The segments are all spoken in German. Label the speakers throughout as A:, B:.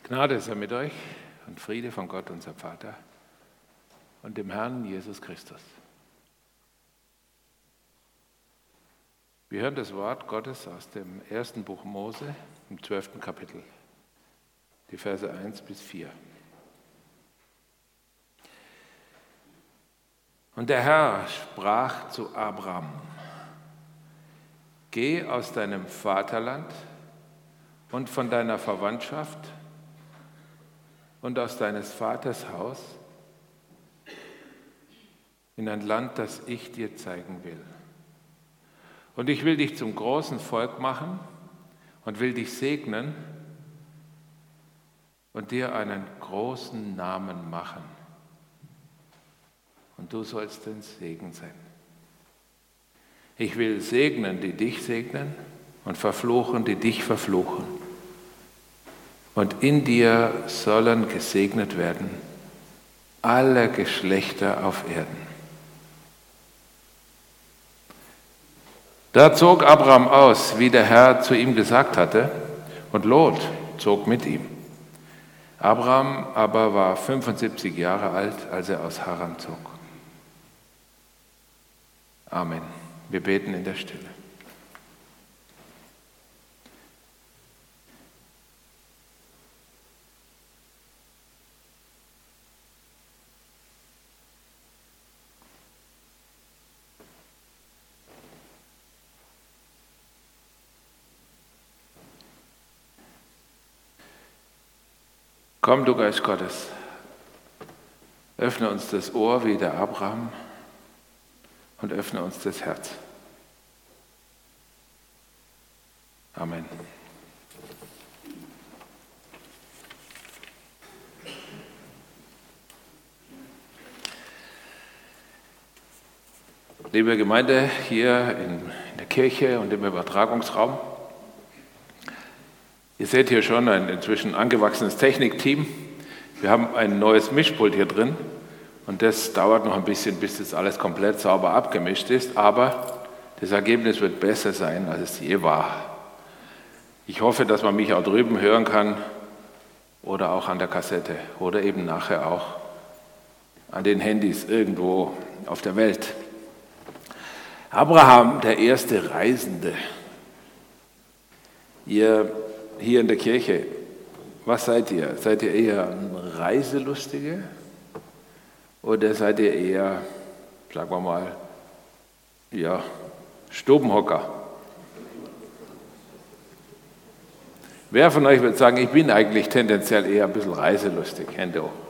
A: Gnade sei mit euch und Friede von Gott, unserem Vater und dem Herrn Jesus Christus. Wir hören das Wort Gottes aus dem ersten Buch Mose, im 12. Kapitel, die Verse 1 bis 4. Und der Herr sprach zu Abram: Geh aus deinem Vaterland und von deiner Verwandtschaft und aus deines Vaters Haus in ein Land, das ich dir zeigen will. Und ich will dich zum großen Volk machen und will dich segnen und dir einen großen Namen machen. Und du sollst ein Segen sein. Ich will segnen, die dich segnen, und verfluchen, die dich verfluchen. Und in dir sollen gesegnet werden alle Geschlechter auf Erden. Da zog Abram aus, wie der Herr zu ihm gesagt hatte, und Lot zog mit ihm. Abram aber war 75 Jahre alt, als er aus Haran zog. Amen. Wir beten in der Stille. Komm, du Geist Gottes, öffne uns das Ohr wie der Abraham und öffne uns das Herz. Amen. Liebe Gemeinde hier in der Kirche und im Übertragungsraum, ihr seht hier schon ein inzwischen angewachsenes Technikteam. Wir haben ein neues Mischpult hier drin und das dauert noch ein bisschen, bis das alles komplett sauber abgemischt ist, aber das Ergebnis wird besser sein, als es je war. Ich hoffe, dass man mich auch drüben hören kann oder auch an der Kassette oder eben nachher auch an den Handys irgendwo auf der Welt. Abraham, der erste Reisende. Ihr hier in der Kirche, was seid ihr? Seid ihr eher Reiselustige oder seid ihr eher, sagen wir mal, ja, Stubenhocker? Wer von euch wird sagen, ich bin eigentlich tendenziell eher ein bisschen reiselustig? Hände hoch.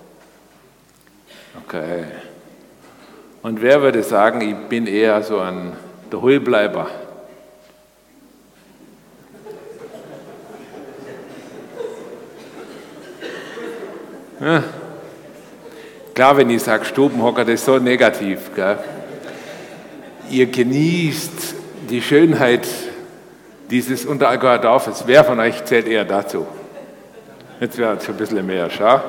A: Okay. Und wer würde sagen, ich bin eher so ein Daheibleiber? Ja. Klar, wenn ich sage Stubenhocker, das ist so negativ. Gell? Ihr genießt die Schönheit dieses Unterallgäuer Dorfes. Wer von euch zählt eher dazu? Jetzt wäre es ein bisschen mehr, schau.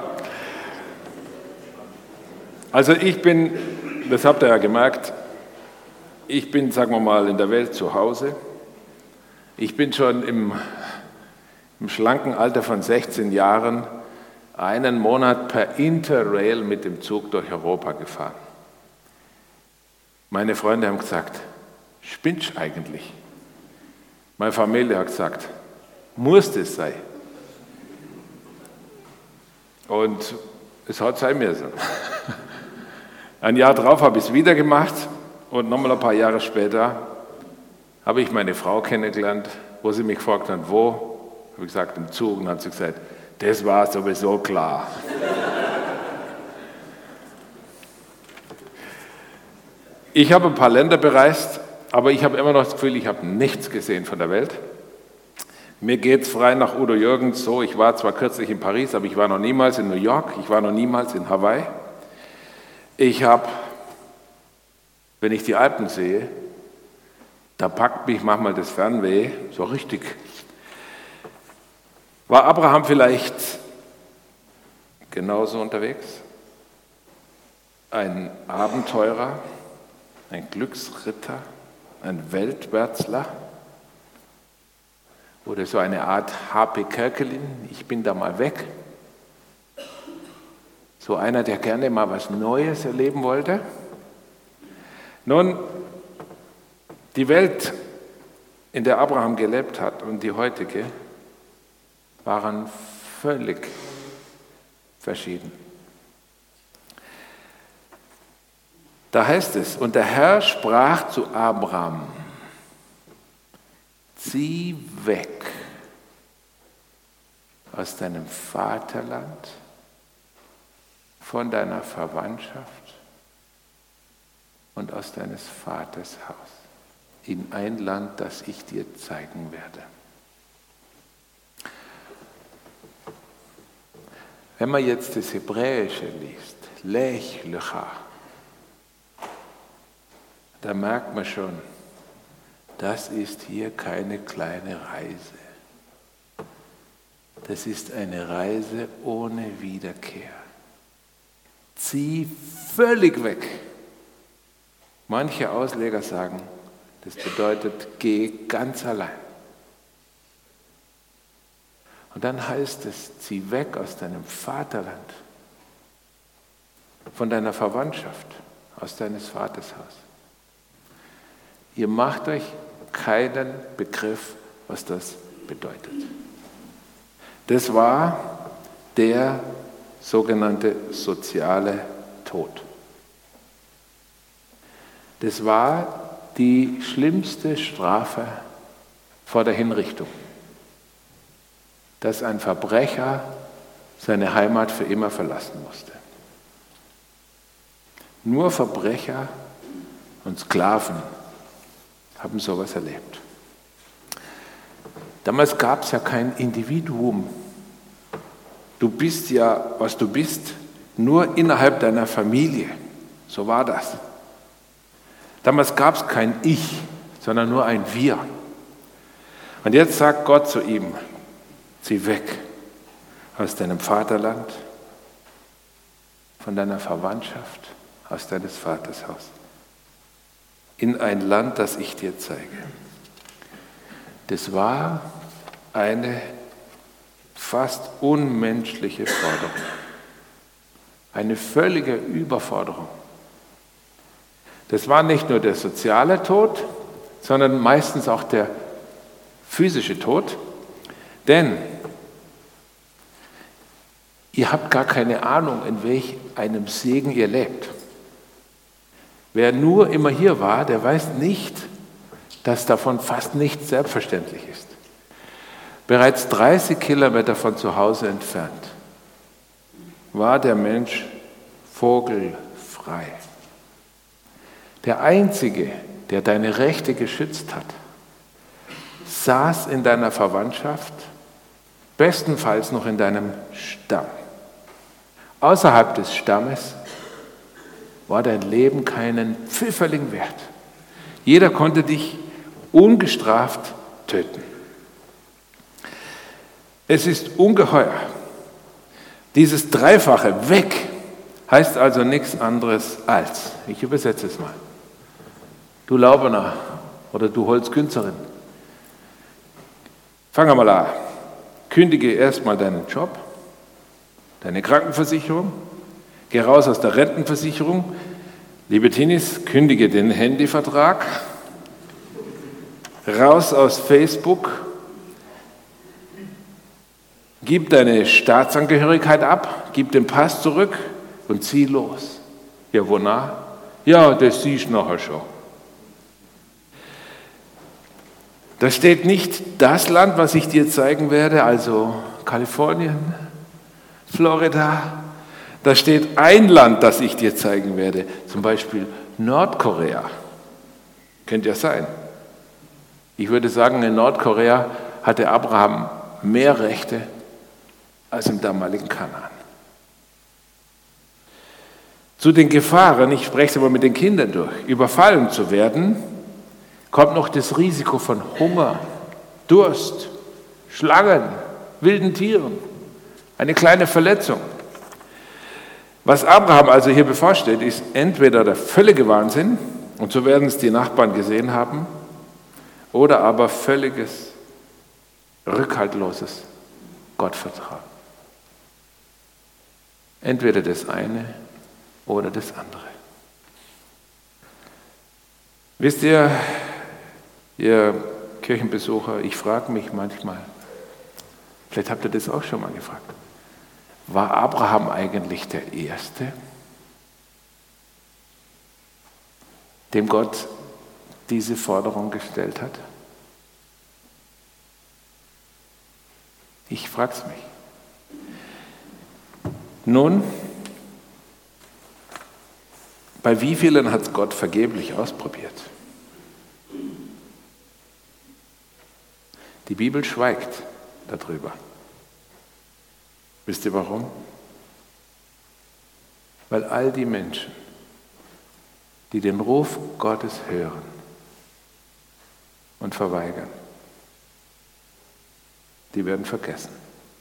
A: Also ich bin, das habt ihr ja gemerkt, ich bin, sagen wir mal, in der Welt zu Hause. Ich bin schon im schlanken Alter von 16 Jahren einen Monat per Interrail mit dem Zug durch Europa gefahren. Meine Freunde haben gesagt, spinnst du eigentlich? Meine Familie hat gesagt, muss das sein? Und es hat sein müssen. Ein Jahr drauf habe ich es wieder gemacht und nochmal ein paar Jahre später habe ich meine Frau kennengelernt, wo sie mich gefragt hat, wo? Habe ich gesagt, im Zug, und hat sie gesagt, das war sowieso klar. Ich habe ein paar Länder bereist, aber ich habe immer noch das Gefühl, ich habe nichts gesehen von der Welt. Mir geht es frei nach Udo Jürgens so, ich war zwar kürzlich in Paris, aber ich war noch niemals in New York, ich war noch niemals in Hawaii. Ich habe, wenn ich die Alpen sehe, da packt mich manchmal das Fernweh so richtig. War Abraham vielleicht genauso unterwegs? Ein Abenteurer, ein Glücksritter, ein Weltwärtsler? Oder so eine Art H.P. Kerkeling, ich bin da mal weg? So einer, der gerne mal was Neues erleben wollte. Nun, die Welt, in der Abraham gelebt hat und die heutige, waren völlig verschieden. Da heißt es, und der Herr sprach zu Abraham, zieh weg aus deinem Vaterland, von deiner Verwandtschaft und aus deines Vaters Haus in ein Land, das ich dir zeigen werde. Wenn man jetzt das Hebräische liest, Lech Lecha, da merkt man schon, das ist hier keine kleine Reise. Das ist eine Reise ohne Wiederkehr. Zieh völlig weg. Manche Ausleger sagen, das bedeutet, geh ganz allein. Und dann heißt es, zieh weg aus deinem Vaterland, von deiner Verwandtschaft, aus deines Vaters Haus. Ihr macht euch keinen Begriff, was das bedeutet. Das war der sogenannte soziale Tod. Das war die schlimmste Strafe vor der Hinrichtung, dass ein Verbrecher seine Heimat für immer verlassen musste. Nur Verbrecher und Sklaven haben sowas erlebt. Damals gab es ja kein Individuum. Du bist ja, was du bist, nur innerhalb deiner Familie. So war das. Damals gab es kein Ich, sondern nur ein Wir. Und jetzt sagt Gott zu ihm, zieh weg aus deinem Vaterland, von deiner Verwandtschaft, aus deines Vaters Haus, in ein Land, das ich dir zeige. Das war eine fast unmenschliche Forderung, eine völlige Überforderung. Das war nicht nur der soziale Tod, sondern meistens auch der physische Tod, denn ihr habt gar keine Ahnung, in welch einem Segen ihr lebt. Wer nur immer hier war, der weiß nicht, dass davon fast nichts selbstverständlich ist. Bereits 30 Kilometer von zu Hause entfernt war der Mensch vogelfrei. Der Einzige, der deine Rechte geschützt hat, saß in deiner Verwandtschaft, bestenfalls noch in deinem Stamm. Außerhalb des Stammes war dein Leben keinen Pfifferling wert. Jeder konnte dich ungestraft töten. Es ist ungeheuer. Dieses dreifache Weg heißt also nichts anderes als, ich übersetze es mal, du Laubener oder du Holzkünstlerin, fang mal an, kündige erstmal deinen Job, deine Krankenversicherung, geh raus aus der Rentenversicherung, liebe Teenies, kündige den Handyvertrag, raus aus Facebook, gib deine Staatsangehörigkeit ab, gib den Pass zurück und zieh los. Ja, wonach? Ja, das siehst du nachher schon. Da steht nicht das Land, was ich dir zeigen werde, also Kalifornien, Florida. Da steht ein Land, das ich dir zeigen werde, zum Beispiel Nordkorea. Könnte ja sein. Ich würde sagen, in Nordkorea hatte Abraham mehr Rechte als im damaligen Kanaan. Zu den Gefahren, ich spreche es aber mit den Kindern durch, überfallen zu werden, kommt noch das Risiko von Hunger, Durst, Schlangen, wilden Tieren, eine kleine Verletzung. Was Abraham also hier bevorsteht, ist entweder der völlige Wahnsinn, und so werden es die Nachbarn gesehen haben, oder aber völliges, rückhaltloses Gottvertrauen. Entweder das eine oder das andere. Wisst ihr Kirchenbesucher, ich frage mich manchmal, vielleicht habt ihr das auch schon mal gefragt, war Abraham eigentlich der Erste, dem Gott diese Forderung gestellt hat? Ich frage es mich. Nun, bei wie vielen hat es Gott vergeblich ausprobiert? Die Bibel schweigt darüber. Wisst ihr warum? Weil all die Menschen, die den Ruf Gottes hören und verweigern, die werden vergessen.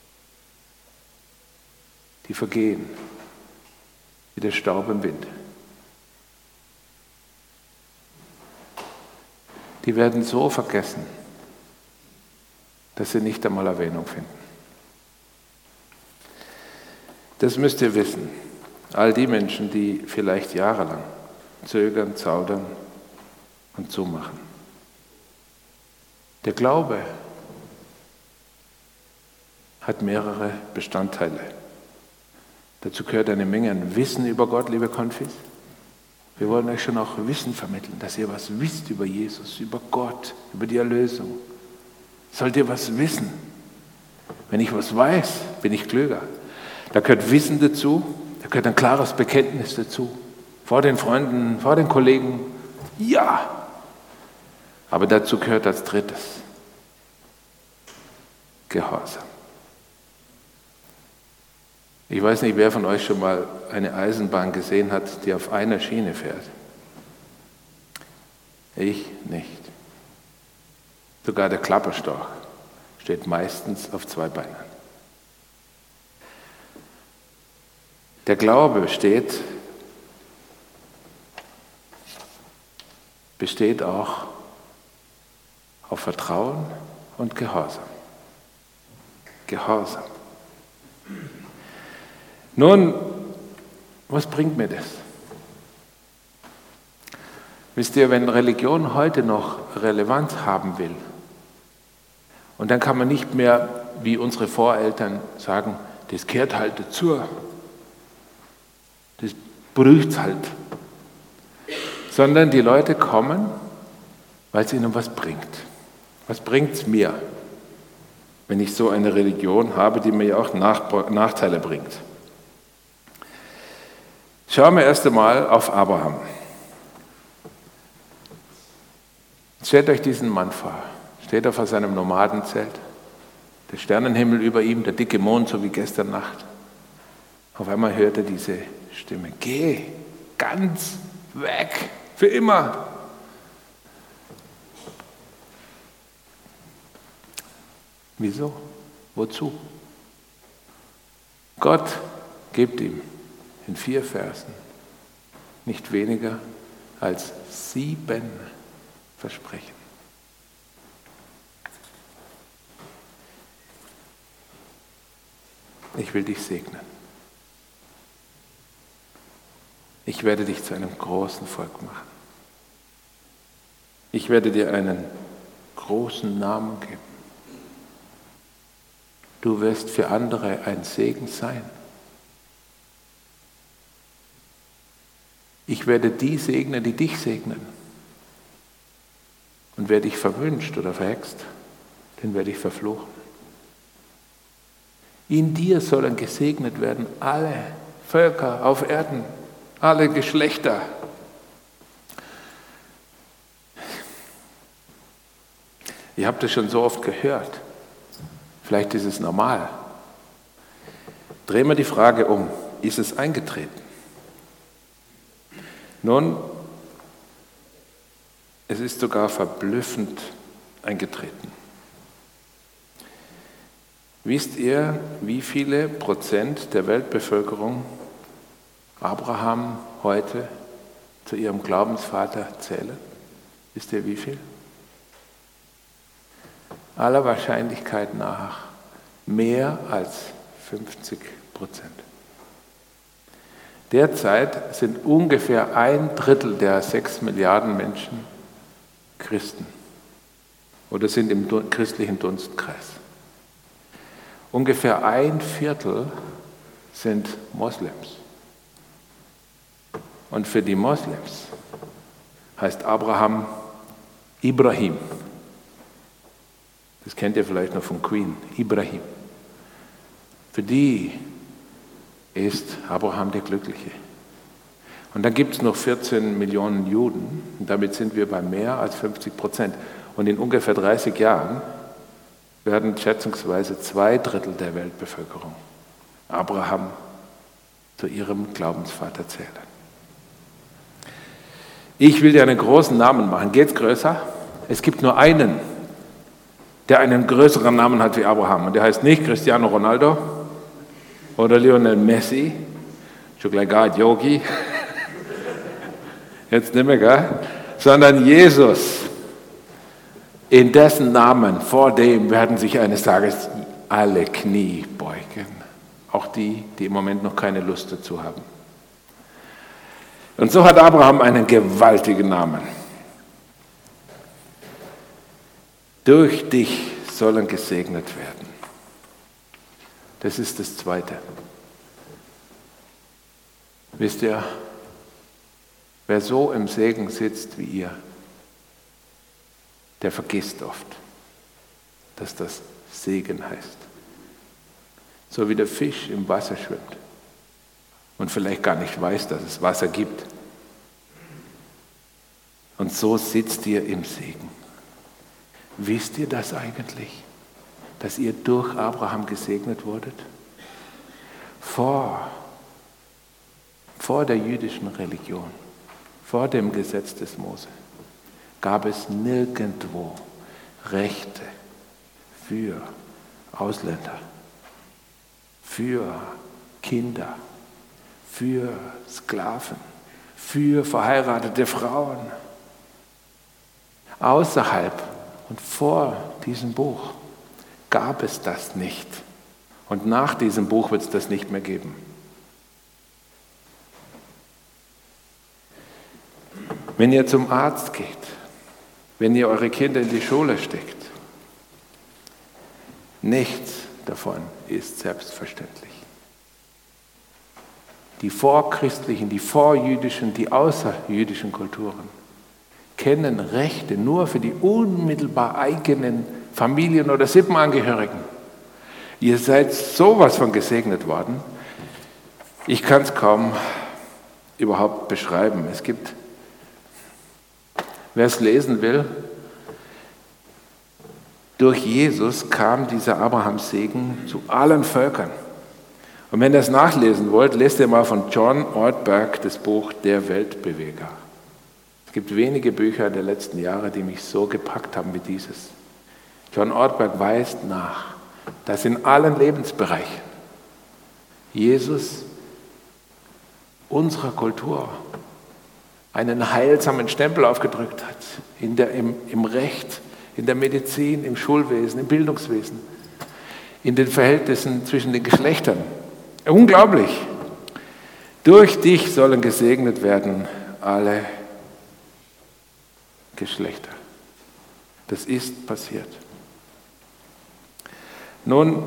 A: Die vergehen wie der Staub im Wind. Die werden so vergessen, dass sie nicht einmal Erwähnung finden. Das müsst ihr wissen. All die Menschen, die vielleicht jahrelang zögern, zaudern und zumachen. Der Glaube hat mehrere Bestandteile. Dazu gehört eine Menge an Wissen über Gott, liebe Konfis. Wir wollen euch schon auch Wissen vermitteln, dass ihr was wisst über Jesus, über Gott, über die Erlösung. Sollt ihr was wissen? Wenn ich was weiß, bin ich klüger. Da gehört Wissen dazu, da gehört ein klares Bekenntnis dazu. Vor den Freunden, vor den Kollegen, ja. Aber dazu gehört als drittes Gehorsam. Ich weiß nicht, wer von euch schon mal eine Eisenbahn gesehen hat, die auf einer Schiene fährt. Ich nicht. Sogar der Klapperstorch steht meistens auf zwei Beinen. Der Glaube besteht auch auf Vertrauen und Gehorsam. Gehorsam. Nun, was bringt mir das? Wisst ihr, wenn Religion heute noch Relevanz haben will, und dann kann man nicht mehr, wie unsere Voreltern sagen, das gehört halt dazu, das braucht's halt, sondern die Leute kommen, weil es ihnen was bringt. Was bringt es mir, wenn ich so eine Religion habe, die mir ja auch Nachteile bringt? Schauen wir erst einmal auf Abraham. Stellt euch diesen Mann vor. Steht er vor seinem Nomadenzelt, der Sternenhimmel über ihm, der dicke Mond, so wie gestern Nacht. Auf einmal hört er diese Stimme: Geh ganz weg, für immer. Wieso? Wozu? Gott gibt ihm in 4 Versen nicht weniger als 7 Versprechen. Ich will dich segnen. Ich werde dich zu einem großen Volk machen. Ich werde dir einen großen Namen geben. Du wirst für andere ein Segen sein. Ich werde die segnen, die dich segnen. Und wer dich verwünscht oder verhext, den werde ich verfluchen. In dir sollen gesegnet werden alle Völker auf Erden, alle Geschlechter. Ihr habt es schon so oft gehört. Vielleicht ist es normal. Drehen wir die Frage um. Ist es eingetreten? Nun, es ist sogar verblüffend eingetreten. Wisst ihr, wie viele Prozent der Weltbevölkerung Abraham heute zu ihrem Glaubensvater zählen? Wisst ihr, wie viel? Aller Wahrscheinlichkeit nach mehr als 50%. Derzeit sind ungefähr 1/3 der 6 Milliarden Menschen Christen oder sind im christlichen Dunstkreis. Ungefähr 1/4 sind Moslems. Und für die Moslems heißt Abraham Ibrahim. Das kennt ihr vielleicht noch von Queen, Ibrahim. Für die ist Abraham der Glückliche. Und dann gibt es noch 14 Millionen Juden, und damit sind wir bei mehr als 50%. Und in ungefähr 30 Jahren werden schätzungsweise 2/3 der Weltbevölkerung Abraham zu ihrem Glaubensvater zählen. Ich will dir einen großen Namen machen. Geht's größer? Es gibt nur einen, der einen größeren Namen hat wie Abraham. Und der heißt nicht Cristiano Ronaldo oder Lionel Messi, schon gleich gar Yogi, jetzt nicht mehr, gell? Sondern Jesus. In dessen Namen, vor dem werden sich eines Tages alle Knie beugen. Auch die, die im Moment noch keine Lust dazu haben. Und so hat Abraham einen gewaltigen Namen. Durch dich sollen gesegnet werden. Das ist das Zweite. Wisst ihr, wer so im Segen sitzt wie ihr, der vergisst oft, dass das Segen heißt. So wie der Fisch im Wasser schwimmt und vielleicht gar nicht weiß, dass es Wasser gibt. Und so sitzt ihr im Segen. Wisst ihr das eigentlich, dass ihr durch Abraham gesegnet wurdet? Vor der jüdischen Religion, vor dem Gesetz des Mose, gab es nirgendwo Rechte für Ausländer, für Kinder, für Sklaven, für verheiratete Frauen. Außerhalb und vor diesem Buch gab es das nicht. Und nach diesem Buch wird es das nicht mehr geben. Wenn ihr zum Arzt geht, wenn ihr eure Kinder in die Schule steckt, nichts davon ist selbstverständlich. Die vorchristlichen, die vorjüdischen, die außerjüdischen Kulturen kennen Rechte nur für die unmittelbar eigenen Familien- oder Sippenangehörigen. Ihr seid sowas von gesegnet worden. Ich kann es kaum überhaupt beschreiben. Es gibt, wer es lesen will, durch Jesus kam dieser Abrahams-Segen zu allen Völkern. Und wenn ihr es nachlesen wollt, lest ihr mal von John Ortberg das Buch Der Weltbeweger. Es gibt wenige Bücher der letzten Jahre, die mich so gepackt haben wie dieses. John Ortberg weist nach, dass in allen Lebensbereichen Jesus unserer Kultur einen heilsamen Stempel aufgedrückt hat. Im Recht, in der Medizin, im Schulwesen, im Bildungswesen, in den Verhältnissen zwischen den Geschlechtern. Unglaublich. Durch dich sollen gesegnet werden alle Geschlechter. Das ist passiert. Nun,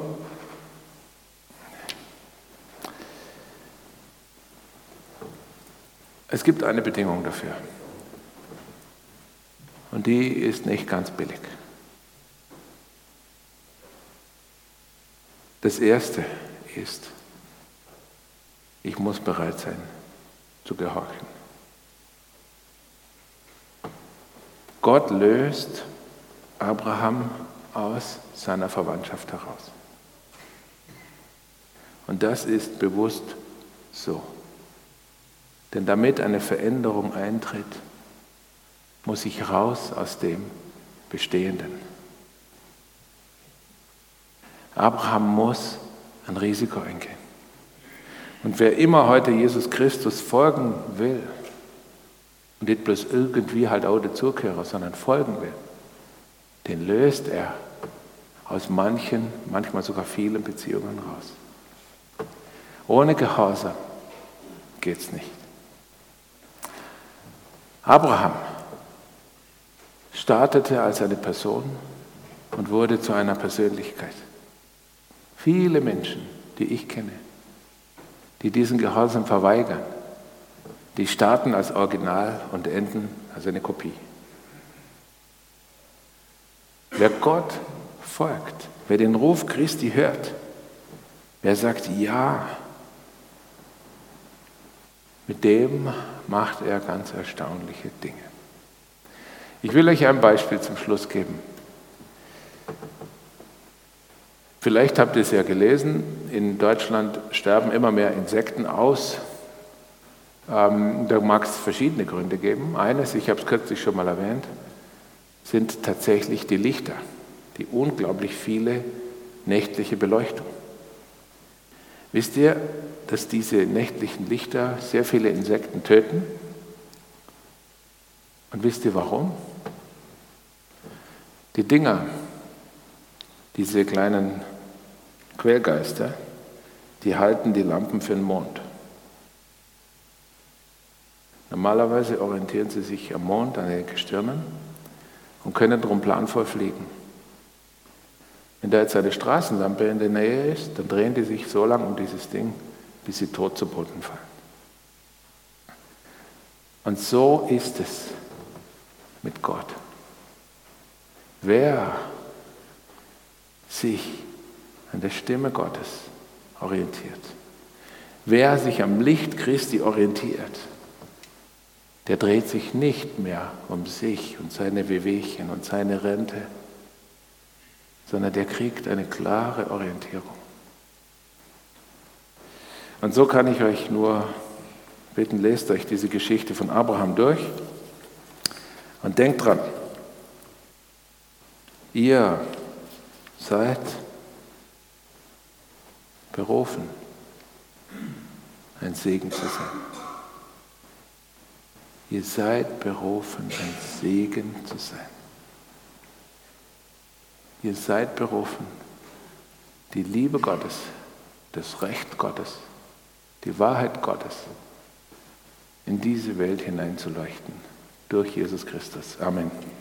A: es gibt eine Bedingung dafür. Und die ist nicht ganz billig. Das Erste ist, ich muss bereit sein zu gehorchen. Gott löst Abraham aus seiner Verwandtschaft heraus. Und das ist bewusst so. Denn damit eine Veränderung eintritt, muss ich raus aus dem Bestehenden. Abraham muss ein Risiko eingehen. Und wer immer heute Jesus Christus folgen will, und nicht bloß irgendwie halt auch dazugehören, sondern folgen will, den löst er aus manchen, manchmal sogar vielen Beziehungen raus. Ohne Gehorsam geht's nicht. Abraham startete als eine Person und wurde zu einer Persönlichkeit. Viele Menschen, die ich kenne, die diesen Gehorsam verweigern, die starten als Original und enden als eine Kopie. Wer Gott folgt, wer den Ruf Christi hört, wer sagt ja, mit dem macht er ganz erstaunliche Dinge. Ich will euch ein Beispiel zum Schluss geben. Vielleicht habt ihr es ja gelesen, in Deutschland sterben immer mehr Insekten aus. Da mag es verschiedene Gründe geben. Eines, ich habe es kürzlich schon mal erwähnt, sind tatsächlich die Lichter, die unglaublich viele nächtliche Beleuchtung. Wisst ihr, dass diese nächtlichen Lichter sehr viele Insekten töten? Und wisst ihr warum? Die Dinger, diese kleinen Quellgeister, die halten die Lampen für den Mond. Normalerweise orientieren sie sich am Mond, an den Gestirnen und können darum planvoll fliegen. Wenn da jetzt eine Straßenlampe in der Nähe ist, dann drehen die sich so lange um dieses Ding, bis sie tot zu Boden fallen. Und so ist es mit Gott. Wer sich an der Stimme Gottes orientiert, wer sich am Licht Christi orientiert, der dreht sich nicht mehr um sich und seine Wehwehchen und seine Rente, sondern der kriegt eine klare Orientierung. Und so kann ich euch nur bitten, lest euch diese Geschichte von Abraham durch und denkt dran, ihr seid berufen, ein Segen zu sein. Ihr seid berufen, ein Segen zu sein. Ihr seid berufen, die Liebe Gottes, das Recht Gottes, die Wahrheit Gottes in diese Welt hineinzuleuchten. Durch Jesus Christus. Amen.